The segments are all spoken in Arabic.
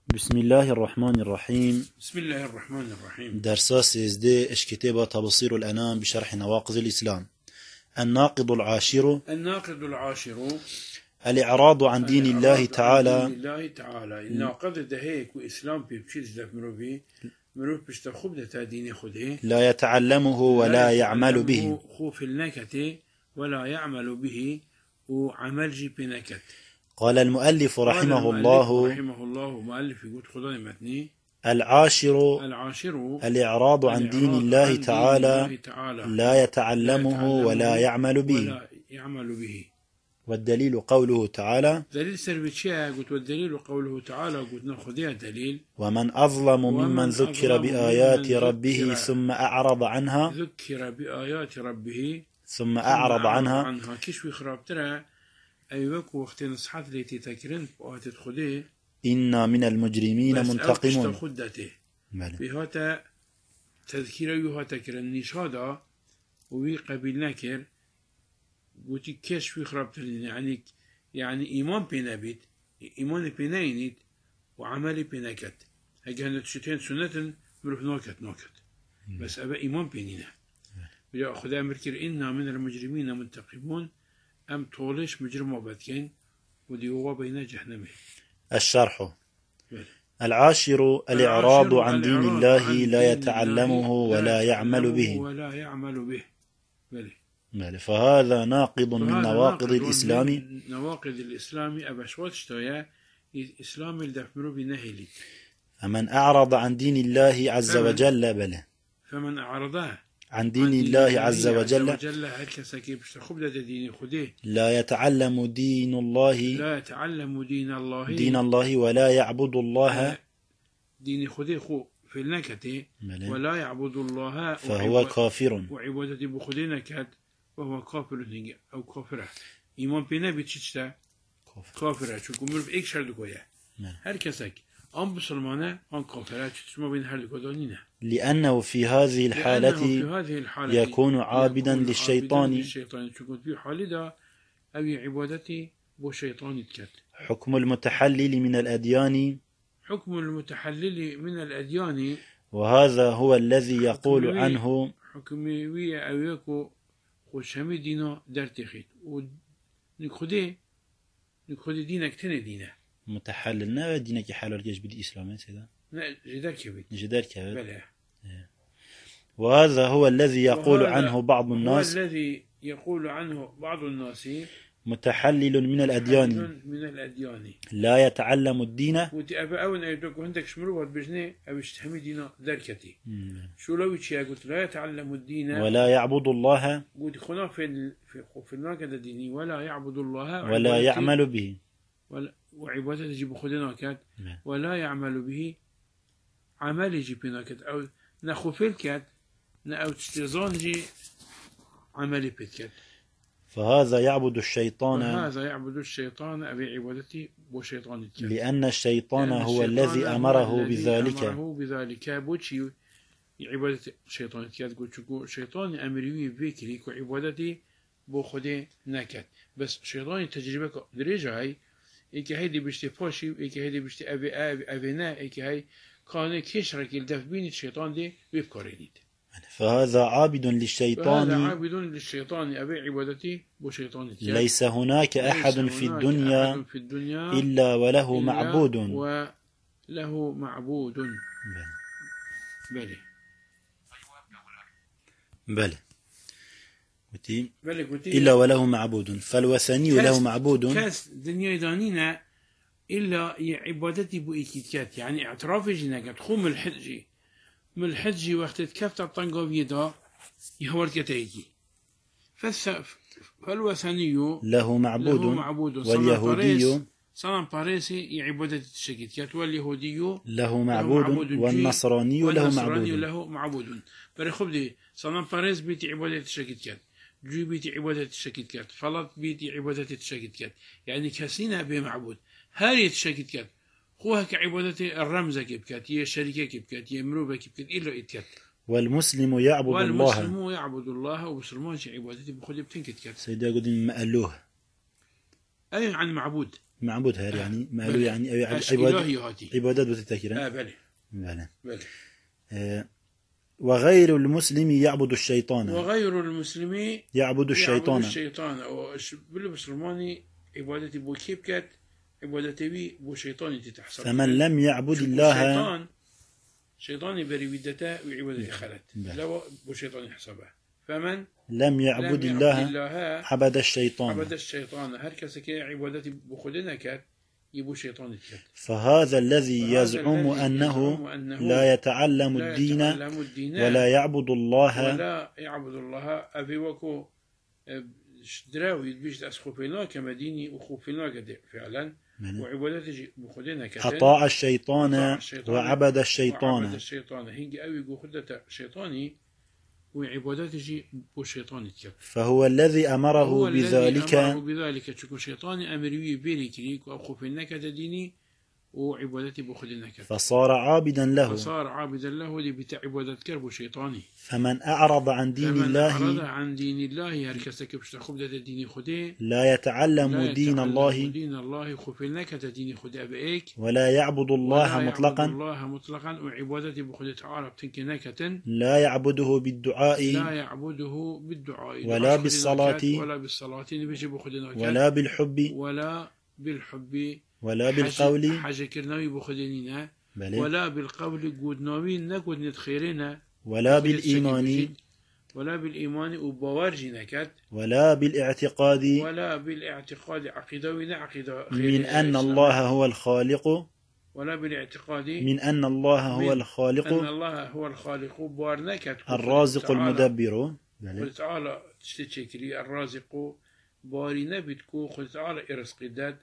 بسم الله الرحمن الرحيم. بسم الله الرحمن الرحيم. درساس ازدي اش كتابة تبصير الأنام بشرح نواقض الإسلام. الناقض العاشر الإعراض عن دين الله تعالى. الناقض ده هيك وإسلام بيبشيز لك مروف بيشتخب ده دين خده لا يتعلمه ولا يعمل به. خوف النكت ولا يعمل به وعمل جي بنكت. قال المؤلف رحمه الله مؤلف يقول خداني متني العاشر الإعراض عن دين الله تعالى لا يتعلمه ولا يعمل به. والدليل قوله تعالى دليل سربتشيا قلت والدليل قوله تعالى قلت ناخذها دليل ومن أظلم ممن ذكر بآيات ربه ثم أعرض عنها ذكر بآيات ربه ثم أعرض عنها كشف خراب ترى أيوك وقت نصحات التي تكرن وقت تخذه إنا من المجرمين منتقمون. بهذا تذكير يهاتا كرن نشادا وي قبل نكر قلت كشف خراب ترى يعني إيمان بينابيت إيمان بيناينيت وعمل بيناكت هجا نتشتين سنة مروح نوكت بس أبا إيمان بينينا بلا خدا مركر إنا من المجرمين منتقمون أم طولش مجرم وبدكين ودي هو بين جهنمه. الشرح العاشر الإعراض عن دين الله لا يتعلمه ولا يعمل به. فهذا ناقض من نواقض الإسلام. نواقض الإسلام أبشوات اشتويا إسلام الدفمرو بنهلي. فمن أعرض عن دين الله عز وجل فمن أعرضه عن دين الله عز وجل لا يتعلم دين الله ولا يعبد الله دين خدي خو في النكتة ولا يعبد الله فهو كافر وعبادة بخدي نكت وهو كافر أو كافرة إيمان بنا بتشتا كافرة شو كمل في إكشر دكويا هر كسك أم بسلمانة أم كافرة تسمى بين هر دكودانينا لأنه في هذه الحالة يكون عابدا للشيطان تكون في حالة دا أو عبادتي بشيطان تكت. حكم المتحلل من الأديان وهذا هو الذي يقول عنه حكمي ويا أو يكو خوشمي دينا درتخيت ونخدي دينك تنه دينه متحلل نا دينك حلال الجيش بالإسلام سيدا لا جدار كبير وهذا هو الذي يقول عنه بعض الناس متحلل من الأديان لا يتعلم الدين لا يتعلم الدين ولا يعبد الله ولا يعبد الله ولا يعمل به وعبادة يجيب خدنا كات ولا يعمل به عمل يجيب ناكت أو نخوفل كات أو تستيزان جي عمل بيت فهذا يعبد الشيطان أبي عبادتي بشيطان لأن الشيطان هو الذي أمره بذلك بوشي عبادة الشيطان كات قلت شيطان أمري بيكري وعبادتي بخده نكت بس شيطان تجربة درجة هاي إيك هيدي بشتي فاشي إيك هيدي بشتي أبنا إيك هاي كان كشرك الدف بين الشيطان دي بيبكرينيت. فهذا عابد للشيطان أبي عبادتي بشيطان ليس هناك أحد في الدنيا إلا وله معبود بلى إلا وله معبود فالوثني له معبود كاس دنيا دانينا إلا عبادتي بإيكيتكات يعني اعتراف جناك تخوم من الحج وقت كفت الطنقوية دا يهور كتايجي فالوثني له معبود واليهودي صنم باريسي عبادة الشكيتكات واليهودي له معبود والنصراني له معبود برخب دي صنم باريس بيت عبادة الشكيتكات جو بيتي عبادة الشكيتكات فلط بيتي عبادة الشكيتكات يعني كسينا بمعبود هاري الشكيتكات خوها كعبادة الرمزة كبكات هي الشركة كبكات هي مروبة كبكات إلا إتكات والمسلم يعبد الله ومسلمان عبادتي بخلي بتنكتكات سيدا قدم مألوه أي عن معبود معبود هر يعني مالو يعني عبادات بتتكرن بله بله بله وغير المسلم يعبد الشيطان وغير المسلم يعبد الشيطان بالمسلماني عبادتي بو كيبكت عبادتي بو شيطاني تتحسب فمن لم يعبد الله شيطاني بريودته وعبادتي خلت لو بو شيطاني حسبه فمن لم يعبد الله عبد الشيطان هر كسكي عبادتي بخدنا كات يبو شيطان كات فهذا الذي يزعم أنه لا يتعلم الدين ولا يعبد الله أبي وكو دراوي بيش أسخوفينا كمديني وخوفينا قد فعلا وعبادتي بخدنا كات أطاع الشيطان وعبد الشيطان هنجي أوي خدته شيطاني وعبادته بشيطان كات فهو الذي أمره بذلك تكون شيطاني أمري بيريكريك وأخوفنا كديني وعبادتي بخدنا كات فصار عابدا له لبتاع عبادة كرب شيطاني فمن أعرض عن دين الله هركسك بشتخوب ده ديني خدي لا يتعلم دين الله خوفنا كديني خدي أبئك ولا يعبد الله مطلقا وعبادتي بخدي تعالى بتنكنكة لا يعبده بالدعاء ولا بالصلاة ولا بالقول حاجة كرناوي بخدينينا ولا بالقول قودناوي نقود نتخيرنا ولا بالإيمان وبوارجي نكت ولا بالاعتقاد عقيدة من أن الله هو الخالق ولا بالاعتقاد من أن الله هو الخالق بارنكت الرازق المدبر قل تعالى تشتكري الرازق باري نبتكو قل تعالى إرزق داد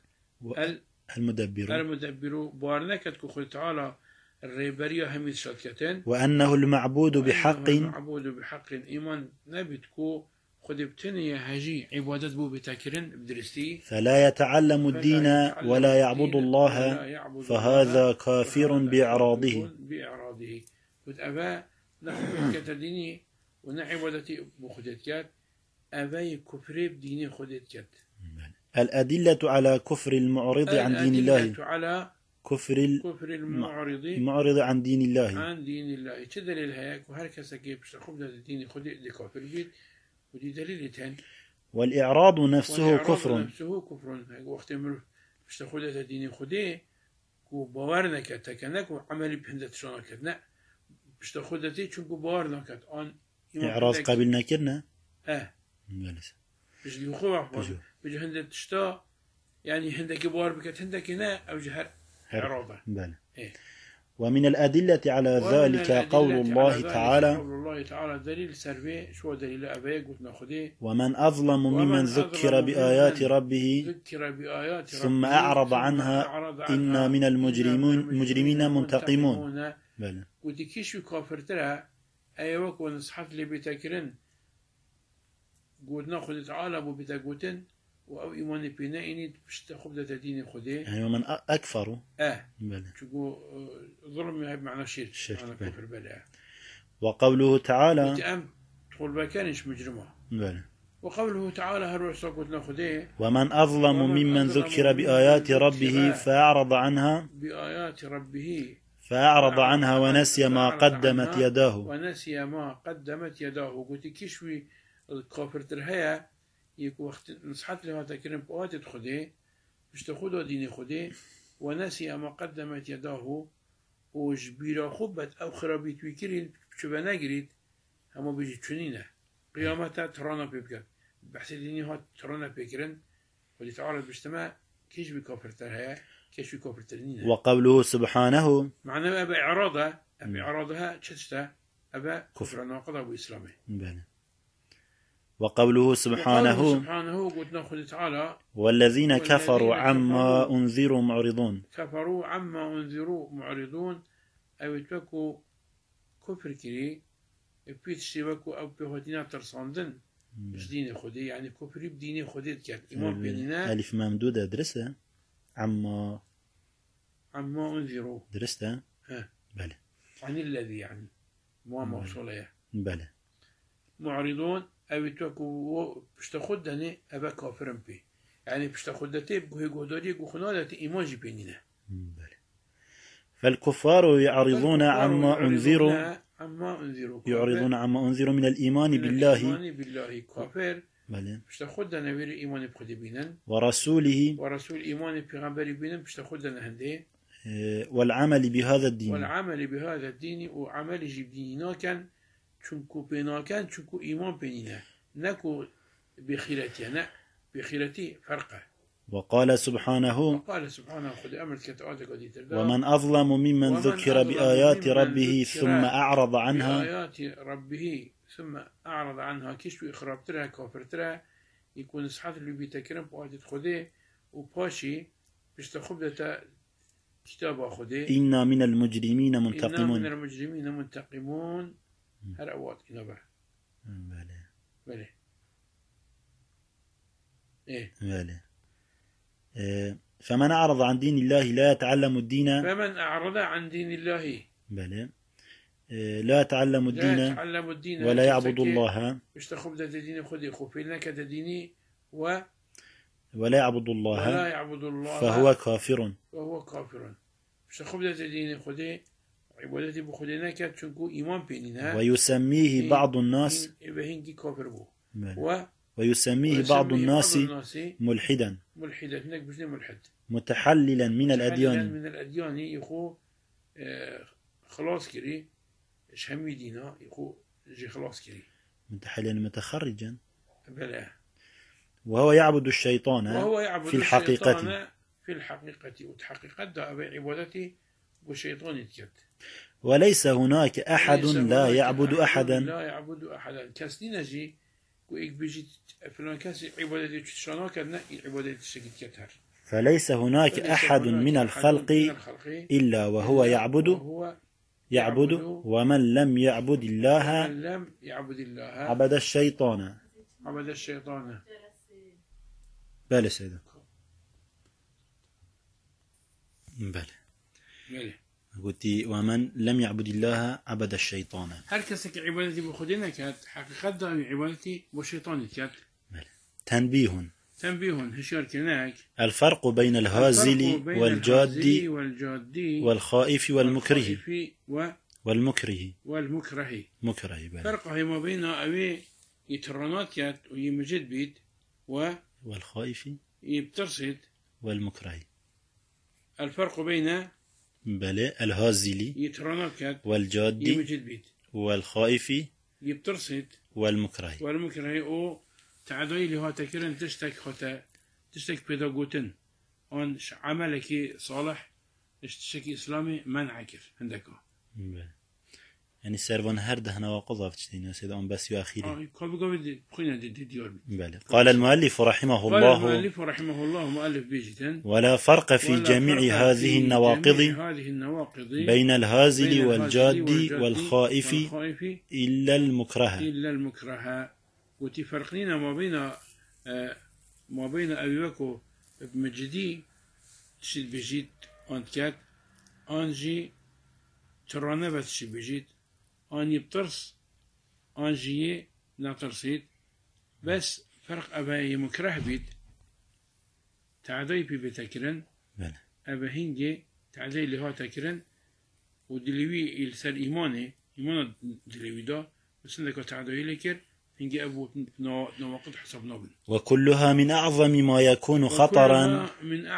المدبر بارنكت قل تعالى الريبرية هميد شركتين وأنه المعبود بحق إيمان نبتكو خد بتنية هجي عبادت بو بتاكرين بدرستي فلا يتعلم الدين ولا يعبد الله فهذا كافر بإعراضه قلت أبا نحن كتديني ونعبادتي بخدتكات أبا كفر بديني خدتكات الأدلة على كفر المعرض عن دين الله على كفر المعرض عن دين الله ايش دليل هيك وهركسه كيف خبز الدين خد دي كفر بيت ودي دليل تاني والإعراض نفسه كفر وقت مر مش تاخذ الدين خديه وباورنا كتكنك وعمل بهندت شلون كنا مش تاخذ دي شو باورنا كت ان إعراض قبلنا كنا مالس مش يخوف بيجي هندت تشتا يعني هندك باور بكت هندك هنا او جهر إعراضه ومن الأدلة على ذلك قول الله تعالى دليل سربي شو دليل أبي قلت ناخذه ومن أظلم ممن ذكر بآيات ربه ثم أعرض عنها إنا من المجرمين منتقمون قلت كيش كافر ترى أيوك ونصحت لي بتكرن قلت ناخذ تعالى أبو بتقوتن أو إيمان بنا إني بشتخب ده دين خديه يعني ومن أكفر شو ظلم يهب معنا شرك أنا كفر بلا وقوله تعالى تقول بكانش مجرمه وقوله تعالى هل قلنا خديه ومن أظلم ممن ذكر بآيات ربه فأعرض عنها ونسي ما قدمت يداه قلت كشوي الكافر ترهيا يك وقت نصحت له تكرم بوات خديه مش تاخذ دين خديه ونسي ما قدمت يداه وجبيرا خبت او خرابيت ويكرين شو بنجريت اما بيجي تشنينه قيامتها ترانا بيبكت بحث ديني هات ترانا بيكرن ودي تعالى باجتماع كيش بكفر ترها كيش بكفر ترنينه وقوله سبحانه معناه ابا اعراضها تشتا ابا كفر ناقضه واسلامه وقوله سبحانه قلت ناخذ تعالى والذين كفروا عما أنذروا معرضون أو يتوكوا كفر كري بيت شبكوا أو بهدينا ترصندن مش دين خدي يعني كفر بدين خدي كان إمام بيننا ألف ممدودة درستها عما أنذروا درستها بلى عن الذي يعني مو موصولة بلى معرضون أو يتوكوا بشتخدني أبا كافرن بي يعني بشتخدتي بقوه قدري قخنالة إيماجي بيننا. فالكفار يعرضون عما أنذروا من الإيمان بالله كافر بشتخدنا وير إيمان بخدي بينن ورسول إيمان بغنبري بينن بشتخدنا هندي والعمل بهذا الدين وعمل جبديننا كان چونكو بينا كان چونكو إيمان بيننا نكو بخيرتي فرقه. وقال سبحانه ومن أظلم ممن ذكر بآيات ربه ثم أعرض عنها كيشو إخرابترها كافرترها يكون صحات اللي بيتكرم بآيات خده وباشي بيشتخبدتا كتاب خده إنا من المجرمين منتقمون هر أوات إنابه بله بله فمن أعرض عن دين الله لا يتعلم الدين بله لا يتعلم الدين ولا يعبد الله ولا يعبد الله فهو كافر ويسميه بعض الناس ملحدا متحللا من الأديان يخو خلاص كري شهمي دينا يخو جي خلاص كري متحللا متخرجا بلا وهو يعبد الشيطان في الحقيقة وتحقيقة عبادتي والشيطان يتكت وليس هناك أحد لا يعبد أحدا كسنين جي وإيك بيجي فلان كاسي عبادتي تشانا كنا عبادتي شكت كتر فليس هناك أحد من الخلق إلا وهو يعبد ومن لم يعبد الله عبد الشيطان بله سيدة بله قلتي ومن لم يعبد الله عبد الشيطان هل كسك عبادتي بخدنا كات حقيقة عبادتي والشيطان كات تنبيه هشار كناك الفرق بين الهازل والجاد والخائف والمكره فرق هي ما بين أبي يترنات كات ويمجد بيت والخائف يبترصد والمكره الفرق بين الهازل يترنات والجاد يمجد بيت والخائف يبترصد والمكره أو تعدي اللي هو تكرن تشتك بيداغوتن أن عملك صالح تشتكي إسلامي منعكر عندك يعني سيرفون هرده هنا وقضى فتشتين سيد أم بس يأخيري قال المؤلف رحمه الله مؤلف بيجتن ولا فرق في جميع هذه النواقض بين الهازل والجاد والخائف إلا المكره وتفرقين ما بين أبي بكر بمجدي تشد بجيت أنت أنجي ترانا بس تشد بجيت أن يبترس أنجي نطرسيت بس فرق أبي مكره بيت تعدي بتكرن أبي هنجي تعدي اللي هو تكرن ودلوي السر إيمان دلوي ده بس عندك تعدي لكر وكلها من أعظم ما يكون خطرا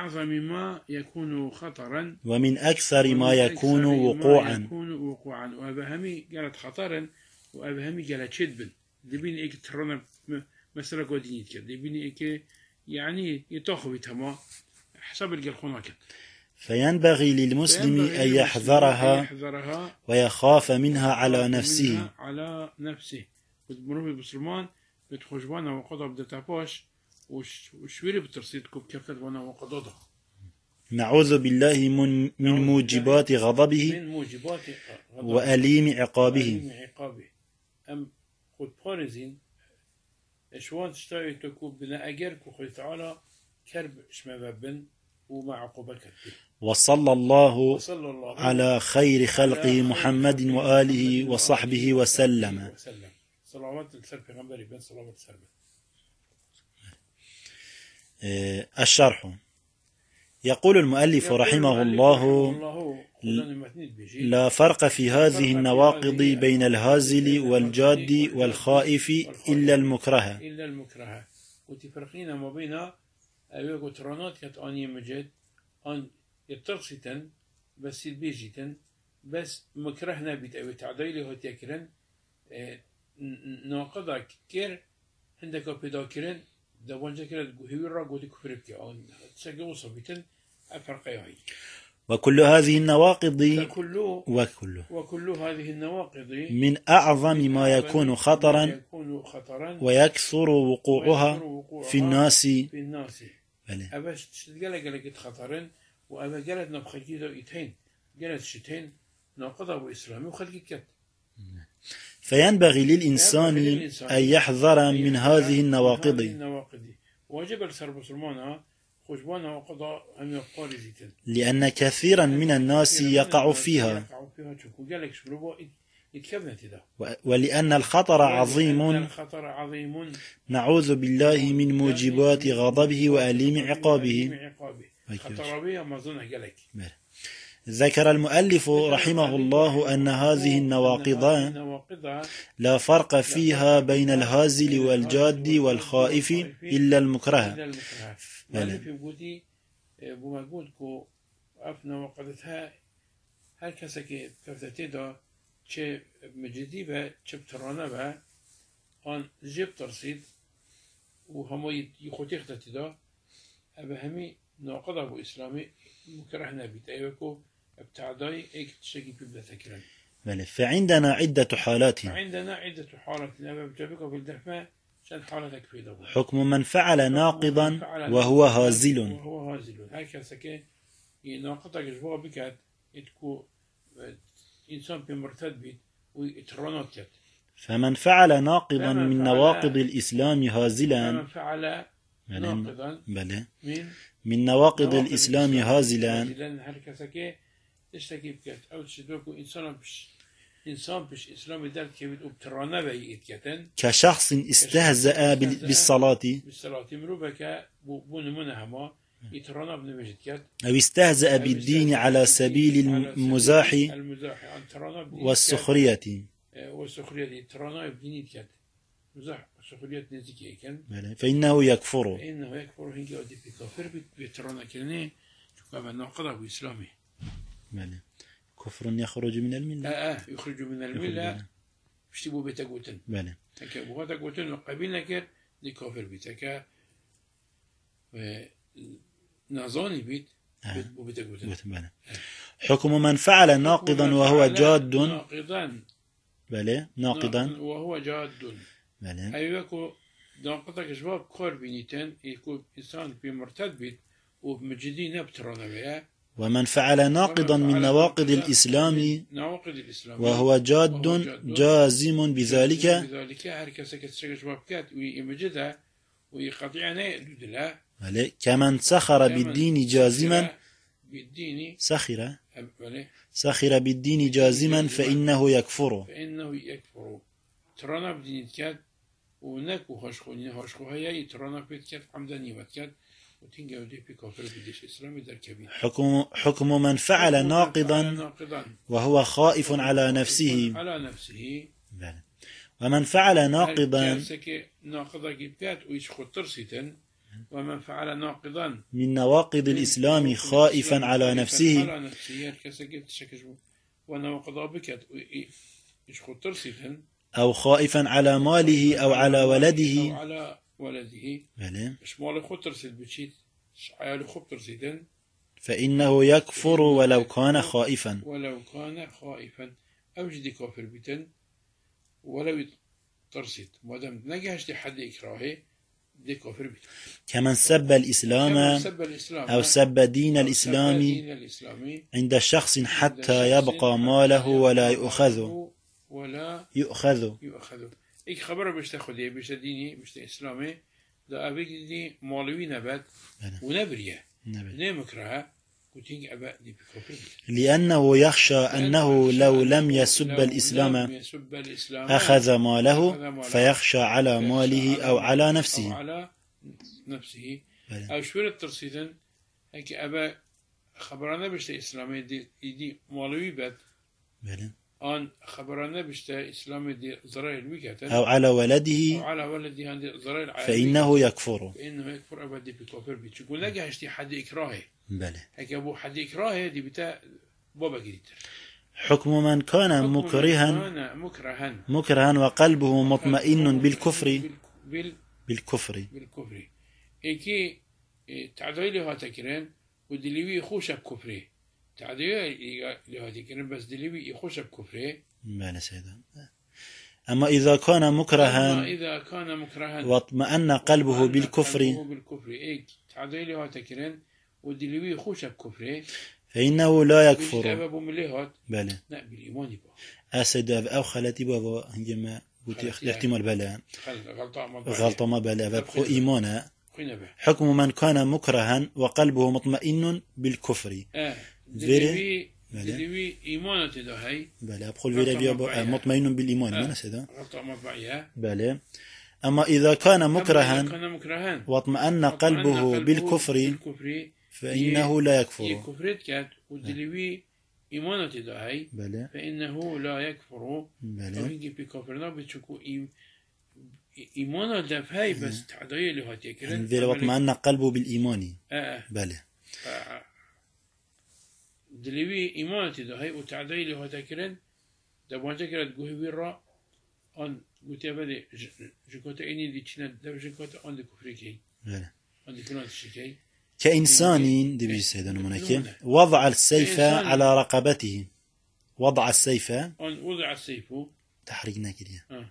ومن أكثر ما يكون وقوعا وأبهمي قالت خطرا وأبهمي قالت شدبا دبيني إيك ترون مسألة قدينيت كده دبيني إيك يعني يتاخو بتما حسب الجلخوناك فينبغي للمسلم أن يحذرها ويخاف منها على نفسه بتمروا بسلمان بتخشبانا وقضى بدتاباش وشويري بترصيدكم كيف وانا وقضى نعوذ بالله من موجبات غضبه وأليم عقابه أم خد بارزين اشوان تشتغل تكوب بنا أجر كخي تعالى كرب شمبابن ومع عقوبك وصلى الله على خير خلقه محمد وآله وصحبه وسلم. صلوات السلف غنبري بين صلوات السلف. الشرح. يقول المؤلف رحمه الله: لا فرق في هذه النواقض بين الهازل والجاد والخائف إلا المكره. وتفرقين ما بين أبيك ترانات كت أني مجد أن يترصتن بس البيجتن بس مكرهنا بيت أو تعديله هتيكرن ناقضة كير عندك بيدا كيرن دوانجا كير هيرا قد كفرك أو تسجل صبيتن أفرقها هي. وكل هذه النواقض وكل هذه النواقض من أعظم ما يكون خطرا ويكثر وقوعها في الناس. أباش تشتغل خطرا وأبا جلد نبخجيده إتين جلد شتين ناقضة وإسلامي وخلقك. فينبغي للإنسان أن يحذر من هذه النواقض. واجب السر بسلمانها خشبانها وقضاء أم يقال زيتن. لأن كثيرا من الناس يقع فيها. ولأن الخطر عظيم. نعوذ بالله من موجبات غضبه وأليم عقابه. ذكر المؤلف رحمه الله أن هذه النواقض لا فرق فيها بين الهازل والجاد والخائف إلا المكره. بمجهودكو أفنى وقدتها هر کسی که کفتتی دا چه مجدی به چه بترانه به آن جب ترسید و همه یخوتی اختتی دا به همی ناقض ابو اسلامی مكره نبيت ايوكو ابتعداي ايك تشكي بيبدا تكرن. بله. فعندنا عدة حالات. أنا بجابك بالدفع شان حالتك في دبو. حكم من فعل ناقضا وهو هازل. هكذا سكين يناقضك جوا بكات يتكو إنسان بمرتد بيت ويترنط. فمن فعل ناقضا من نواقض الإسلام هازلا. فمن فعل ناقضا بله. من نواقض الإسلام هازلا. هكذا سكين تشتكي بكات أو تشدوكو إنسان بش إسلام دارت كبير وبترانا بيئتكتن كشخص استهزأ بالصلاة مروبك بونمونهما يترانا بنمجدكت أو استهزأ بالدين على سبيل المزاح والسخرية ترانا بدينيتكت مزاح وسخرية نزكي كان فإنه يكفر هنجي أدي بكافر بترانا كني كما ناقضه بإسلامي كفر يخرج من الملة. يخرج من الملة. بشتبو بتقوتن. بله. تكا بتقوتن وقبيلنا كر دي كافر بتكا نازاني بيت بتقوتن. بله. حكم من فعل ناقضا وهو جاد. ناقضا. بله. ناقضا. وهو جاد. بله. أيوكو ناقضك شباب كار بنيتن يكون إنسان بمرتد بيت وبمجدين بترانا بيا. ومن فعل ناقضا من نواقض الإسلام وهو جاد جازم بذلك كمن سخر بالدين جازما سخر بالدين جازما فإنه يكفر. ترانا بدين كات ونكو هاشخو هيا ترانا بيت عمداني وكات حكم من فعل ناقضا وهو خائف على نفسه. ومن فعل ناقضا ومن فعل ناقضا من نواقض الإسلام خائفا على نفسه أو خائفا على ماله أو على ولده فإنه يكفر ولو كان خائفا. أوجد كافر بيتن ولو ترسيت مادام نجحش لحد إكراهه دي كافر بيتن. كمن سب الإسلام أو سب دين الإسلام عند شخص حتى يبقى ماله ولا يؤخذ. إيك خبر بيشت خديه بيشت ديني بيشت إسلامي ده أبيك دي مالوي نبات ونبريه نمكره كتيج أبا دي بكفر. لأنه يخشى أنه لو لم يسب الإسلام أخذ ماله فيخشى على ماله أو على نفسه. أو شوية ترصيدن هيك أبا خبرنا بشتا إسلامي دي مولوي بات أن خبرنا بشتا إسلامي دي زرائر ويكاتن أو على ولده أو على ولده عند زرائر فإنه يكفر أبا دي بكفر بيت يقول لك هشتي حد إكراهي بله هيك أبو حد إكراهي دي بتا بابا جديد حكم من كان مكرها وقلبه مطمئن بالكفر إيكي تعديل هاتكرين ودليوي يخوش بكفره تعديل هاتكرين بس دليوي يخوش بكفره ما سيدا. أما إذا كان مكرها واطمأن قلبه بالكفر إيك تعديل هاتكرين ودليوي يخوش بكفره فإنه لا يكفر. بله لا بالإيمان أسد أو خالتي بابا عندما قلت احتمال بلا غلطة ما بلا بابخو إيمانا. حكم من كان مكرها وقلبه مطمئن بالكفر دلوي إيمان تدهي بلا بقول فيرا مطمئن بالإيمان ما نسيدا بلا. أما إذا كان مكرها واطمأن قلبه بالكفر فإنه لا يكفر. كفرت كات ودلوي إيمان تدهي فإنه لا يكفر. وهنجي بكفرنا بتشكو إيمان دفعي بس تعديل اللي هاتيكرن فيرا واطمأن قلبه بالإيمان بلا دلوي إيمان تدهي وتعديل اللي هاتيكرن دبوانتا كرت جوه بيرا أن قلت يا بدي جكوتا إني دي تشنا دب جكوتا أن كفريكي أن كنات الشكاي كإنسان دبي سيدنا منك وضع السيف على رقبته. وضع السيف وضع السيف تحرقنا كده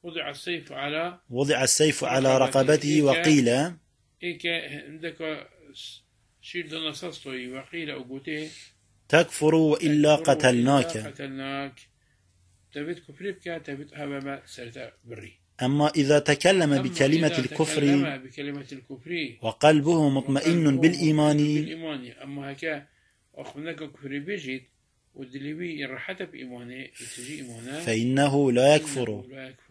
وضع السيف على رقبته وقيل إيك عندك شير دنصصتي وقيل أقوته تكفر وإلا قتلناك تبت كفرك تبت هبما سرت بري. أما إذا تكلم بكلمة الكفر وقلبه مطمئن بالإيمان أما هكا أخذناك كفر بيجيت والدليبي الرحتة بإيمانه يتجي إيمانه فإنه لا يكفر.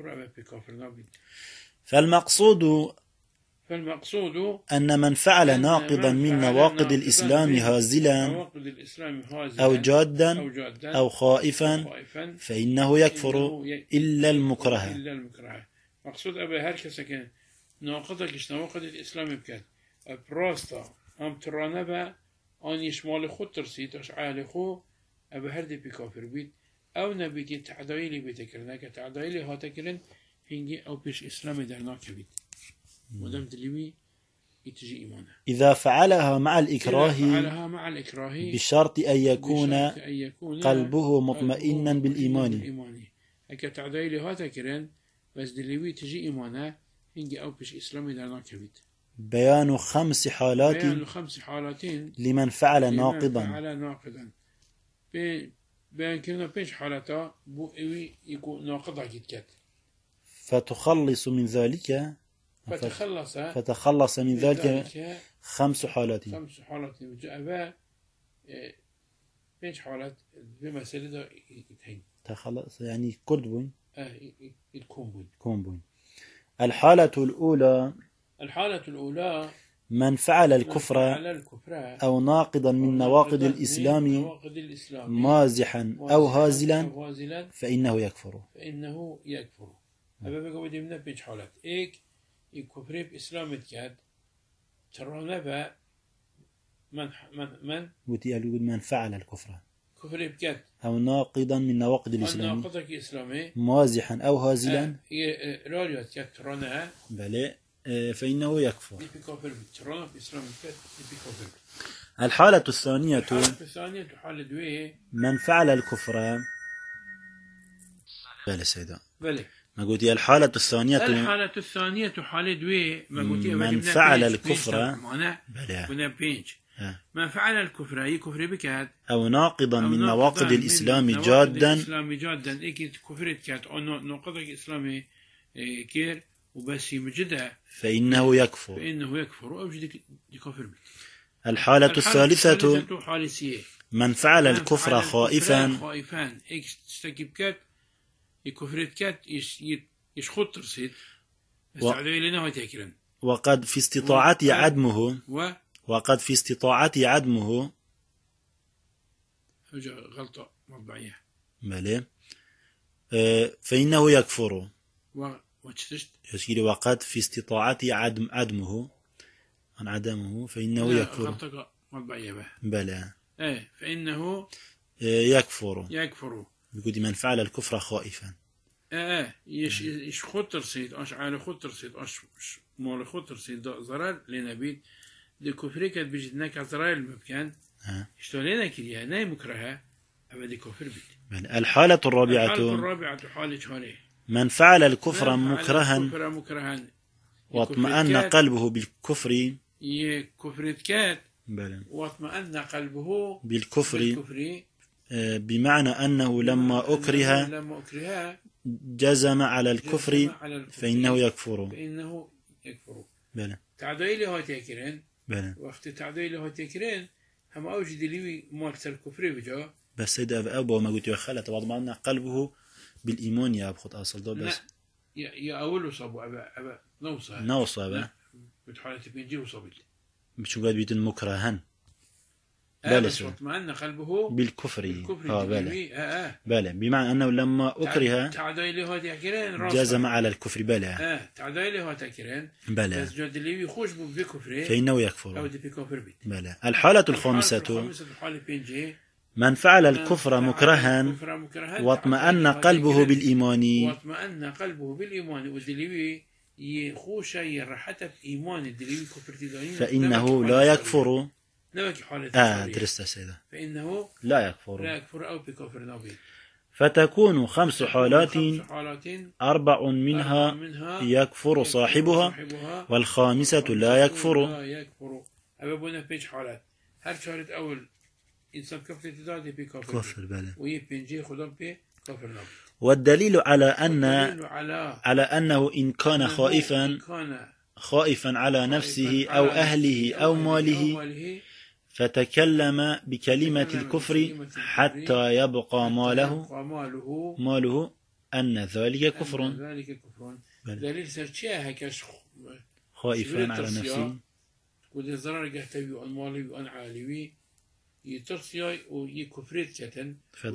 فالمقصود أن من فعل ناقضا من نواقض الإسلام هازلا أو جادا أو خائفا فإنه يكفر إلا المكره. مقصود أبا هركسا كان ناقضك نواقض الإسلام بكات براستا أم ترانبا أن يشمال خود ترسيت أشعال خو أبا هردي بكافر بيت أو نبيكي تعدايلي بتكرناك تعدايلي هاتكرن هنجي أو بيش إسلام درناك بيت ودم دليوي يتجي إيمانه إذا فعلها مع الإكراه بشرط أن يكون قلبه مطمئنا بالإيمان. هكا تعدايلي هاتكرن بس دليوي تجي إيمانه هنجي أو بيش إسلام درناك بيت. بيان 5 حالات لمن فعل ناقضا. بيان كنا 5 حالات بو إيوي يكون ناقضة جدكت فتخلص من ذلك فتخلص من ذلك 5 حالات. 5 حالات وجاء 5 حالات بمسألة يتهين تخلص يعني كردبون كومبون. الحالة الأولى من فعل الكفر أو ناقضا من نواقض الإسلام مازحا أو هازلا فإنه يكفر. أبا بقى بدي منه 5 حالات إيك الكفر بإسلام كاد ترانا با من فعل الكفر كفر بكاد أو ناقضا من نواقض الإسلام مازحا أو هازلا راليات كاد ترانا بلى فإنه يكفر. الحالة الثانية من فعل الكفر بلى سيدا ما قلت الحالة الثانية حالة دوي من فعل الكفر من فعل الكفر أي كفر بكاد أو ناقضا من نواقض الإسلام جادا إيك كفرت كاد أو ناقض الإسلام كير وبس مجدها فإنه يكفر وأوجد كفر. الحالة الثالثة من فعل الكفر خائفا إيك تستكب كاد يكفرت كات يشخط ترسيد استعدوا لنا هتكرن وقد في استطاعته عدمه وقد في استطاعته عدمه غلطة مطبعية مالي فإنه يكفر يسير وقد في استطاعته عدمه عن عدمه فإنه يكفر غلطة مطبعية بلى فإنه يكفر بيقول من فعل الكفر خائفا يش خطر سيد اش على خطر سيد اش مال خطر سيد ضرر لنبي دي كفري كانت بيجدناك ضرر المكان اشتولينا كريا ناي مكرهه ابدي كفر بيت الحالة الرابعة حالة من فعل الكفر مكرها واطمأن قلبه بالكفر كفرت واطمأن قلبه بالكفر بمعنى أنه لما أكره جزم على الكفر فإنه يكفر بلى تعديل هو تكرين وقت تعديل هو تكرين هم أوجد لي مارسل الكفر بجا بس سيدة أبو ما قلت يا خالة واطمأن قلبه بالإيمان يا أبخط أصل ده بس يا أول صابو أبا نوصى أبا بتحالة بينجي وصابي مش قاعد بيتن مكرها بس واطمأن قلبه بالكفر بلى بمعنى أنه لما أكره جزم على الكفر بلى تعديله هو تكرين بلى بس جد اللي يخش بكفر فإنه يكفر أو دي بكفر بيت بلى الحالة الخامسة من فعل الكفر مكرها واطمأن قلبه بالإيمان والدليل يخوش يرحت بإيمان الدليل كفر فإنه لا يكفر درست سيدة فإنه لا يكفر أو بكفر نبي فتكون 5 حالات 4 منها يكفر صاحبها والخامسة لا يكفر أبونا بيج حالات هر شارت أول إنسان كفر تدادي بكفر بله ويبنجي خدام بكفر نبي والدليل على أنه إن كان خائفا على نفسه أو أهله أو ماله فتكلم بكلمة الكفر حتى يبقى ماله أن ذلك كفر دليل سرچه هكاش خائفا على نفسه وده ضرر جهتوي وأن مالي وأن عالوي يترسي ويكفرت كتن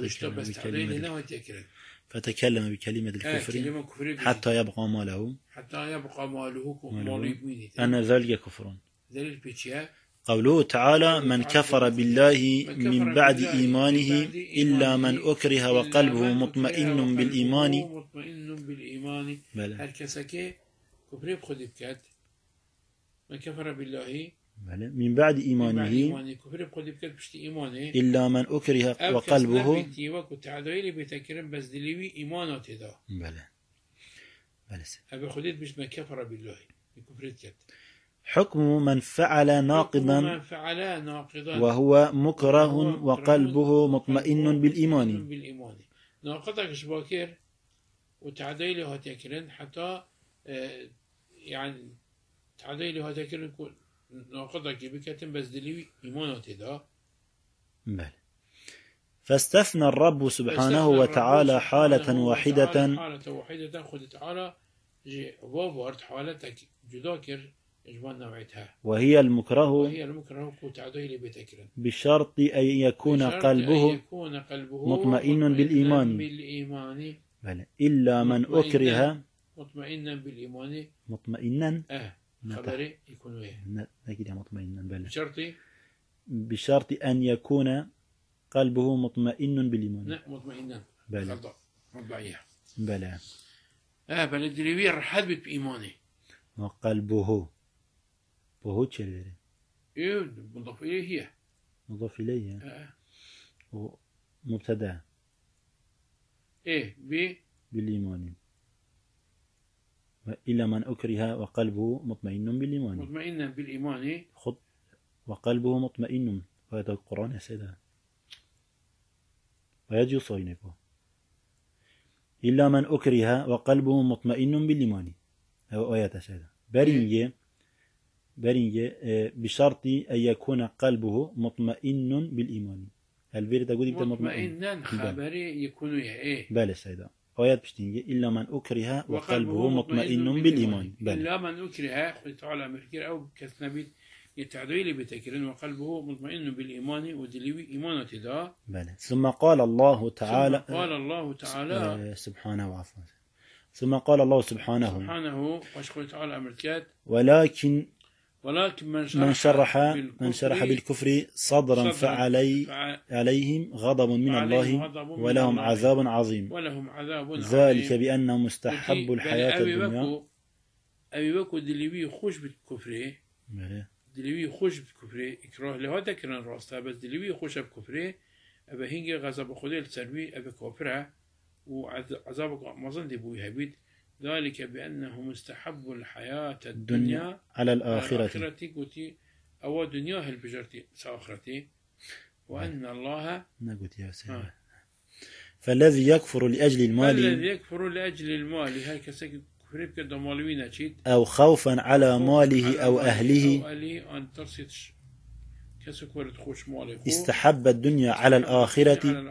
فتكلم بكلمة الكفر حتى يبقى ماله أن ذلك كفر دليل بيتشيا قوله تعالى من كفر بالله من بعد إيمانه إلا من أكره وقلبه مطمئن بالإيمان هل كسكي كفر بخد بكات من كفر بالله من بعد إيمانه إلا من أكره وقلبه بس دليوي إيمانات دا بلى أبي خديت بش من كفر بالله حكم من فعل ناقضا وهو مكره وقلبه مطمئن بالإيمان ناقضك شباكر وتعديله هتكرن حتى يعني تعديله هتكرن ناقضك بكتن بس دليوي إيمانات دا بلى فاستثنى الرب سبحانه وتعالى حالة واحدة خد تعالى جي وابورت حالتك جداكر إجمال نوعيتها وهي المكره بشرط أن يكون قلبه مطمئن بالإيمان بلى إلا من أكره مطمئنا بالإيمان مطمئنا خبري يكون نجد مطمئنا بلى بشرط أن يكون قلبه مطمئن بالإيمان مطمئنا بلى بلى بلى الدليوية رحب بإيمانه وقلبه وهو تشريره مضاف إليه هي مضاف إليه مبتدأ بالإيمان إلا من أكره وقلبه مطمئن بالإيمان مطمئنا بالإيمان خذ وقلبه مطمئن هذا القرآن يا سيدة ويجي صينكه إلا من أكره وقلبه مطمئن بالإيمان أو آيات سيدة برينجي بشرط أن يكون قلبه مطمئن بالإيمان البير تقول مطمئنا خبري يكون بلى سيدة آيات بشتينجي إلا من أكره وقلبه مطمئن بالإيمان. إلا من أكره قلت تعالى مركير أو كثنبيت يتعدي لي بتكرن وقلبه مطمئن بالإيمان ودليوي إيمانه دا. ثم قال الله تعالى سبحانه وعفوا. ثم قال الله سبحانه واشكر تعالى أمركات ولكن من شرح بالكفر صدرا فعليهم غضب من الله ولهم عذاب عظيم ذلك بأنهم مستحبوا الحياة الدنيا. أبي بكر دليوي خوش بالكفر دليوي خوش بالكفر إكراه لهذا كرن راسته بس دليوي خوش بالكفر أبا هنجي غضب خدي السربي أبا كفره وعذابك مظن دي بوي هبيد ذلك بأنه مستحب الحياة الدنيا على الآخرة قلتي أو دنيا هل بجرتي سآخرتي وأن الله فالذي يكفر لأجل المال هاي كسك كفر بكده مالوين أشيد أو خوفا على ماله أو أهله أن ترسيتش استحب الدنيا على الآخرة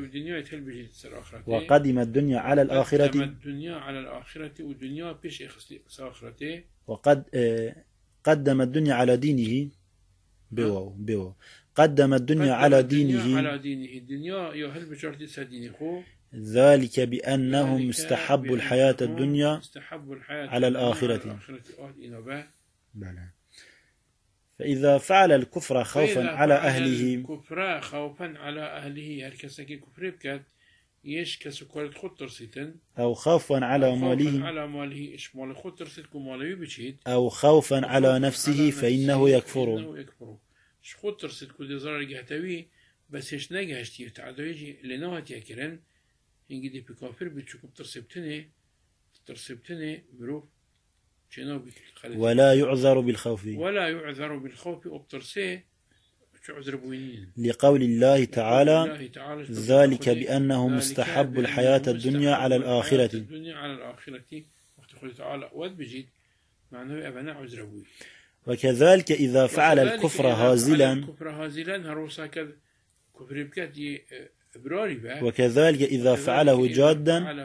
وقدم الدنيا على الآخرة وقد قدم الدنيا على دينه قدم الدنيا على دينه ذلك بأنهم استحبوا الحياة الدنيا على الآخرة. فإذا فعل الكفر خوفا على أهله أو خوفا على ماله أو خوفا على نفسه فإنه يكفر. بس هش نجهشتي تعدويجي لنوات يكرن هنجي دي بكافر بتشوف ترسبتني بروف ولا يعذر بالخوف أبترسي لقول الله تعالى ذلك بأنهم استحبوا الحياة الدنيا على الآخرة. وكذلك إذا فعل الكفر هازلا وكذلك إذا فعله جادا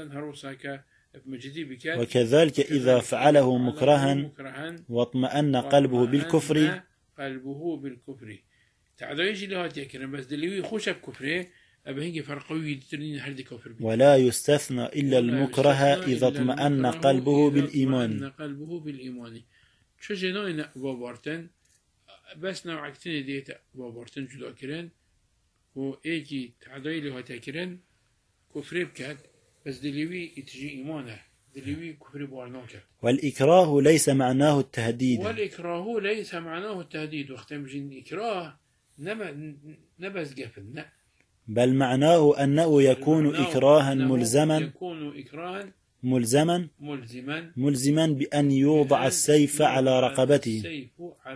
وكذلك إذا فعله مكرها واطمأن قلبه بالكفر ولا يستثنى إلا المكره إذا اطمأن قلبه بالإيمان. بس نوع كتير ديت بابارتن جدا كرن و ايجي تعداي له تاكرن كفر بكات بس دليوي يتجي إيمانه دليوي كفر بوارناك. والإكراه ليس معناه التهديد وقت مجين إكراه نبز قفل بل معناه أنه يكون إكراها ملزما بأن يوضع السيف على رقبته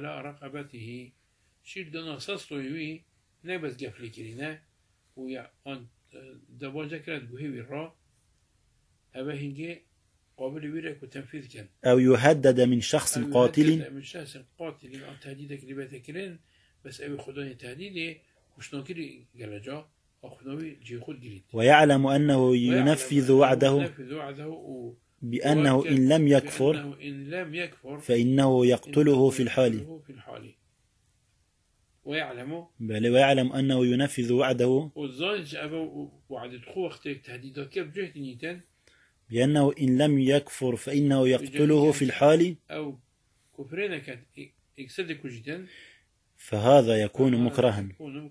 شير دنا ساستوي نبز قفل كرينا ويا أن دبوجة كرت بهوي الرا أبا هنجي قابل ويرك وتنفيذ كان أو يهدد من شخص قاتل أن تهديدك لبيت كرين بس أبي خداني تهديدي وشناكري جلجا أخذوي جيخود جريد ويعلم أنه ينفذ وعده بأنه إن لم يكفر فإنه يقتله في الحال ويعلم أنه ينفذ وعده بأنه إن لم يكفر فإنه يقتله في الحال فهذا يكون مكرها.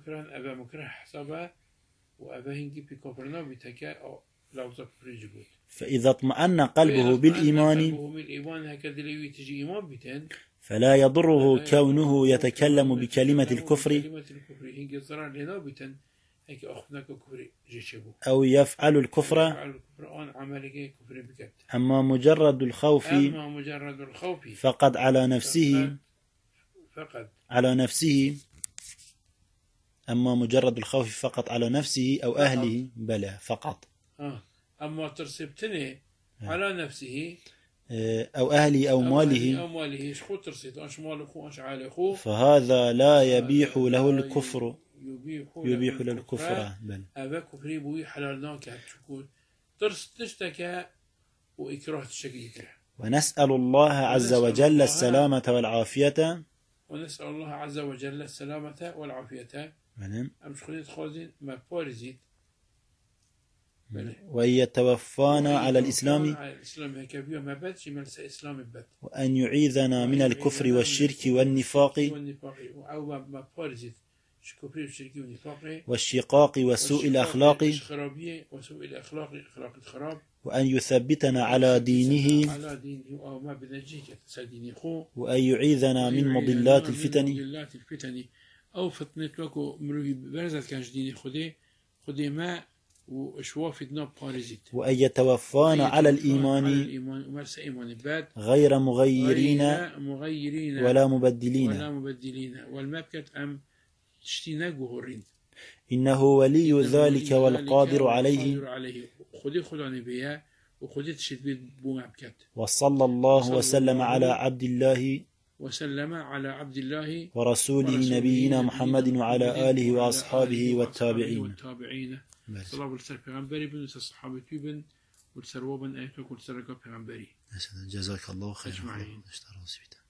فإذا اطمأن قلبه بالإيمان فلا يضره كونه يتكلم بكلمة الكفر أو يفعل الكفر. أما مجرد الخوف فقد على نفسه أما مجرد الخوف فقط على نفسه أو أهله بلى فقط. أما ترسبتني على نفسه أو أهله أو ماله فهذا لا يبيح له الكفر بل ترستشتك وإكراه تشكيك. ونسأل الله عز وجل السلامة والعافية. ونسأل الله عز وجل السلامة والعافية. أمش خليت خوزين ما بارزيت. وأن يتوفانا على الإسلام. وأن يعيذنا من الكفر والشرك والنفاق والشقاق وسوء الأخلاق. وأن يثبتنا على دينه. وأن يعيذنا من مضلات الفتن. أو فتنة وكو مروي برزت كانش ديني خدي ما وأن يتوفانا على الإيمان غير مغيرين ولا مبدلين. إنه ولي ذلك والقادر عليه. وصلى الله وسلم على عبد الله ورسوله نبينا محمد وعلى آله وأصحابه والتابعين. صلاة والسلام پیغمبری بن صحابه بن والسروبن آياتك والسرقة پیغمبری. جزاك الله خيرا.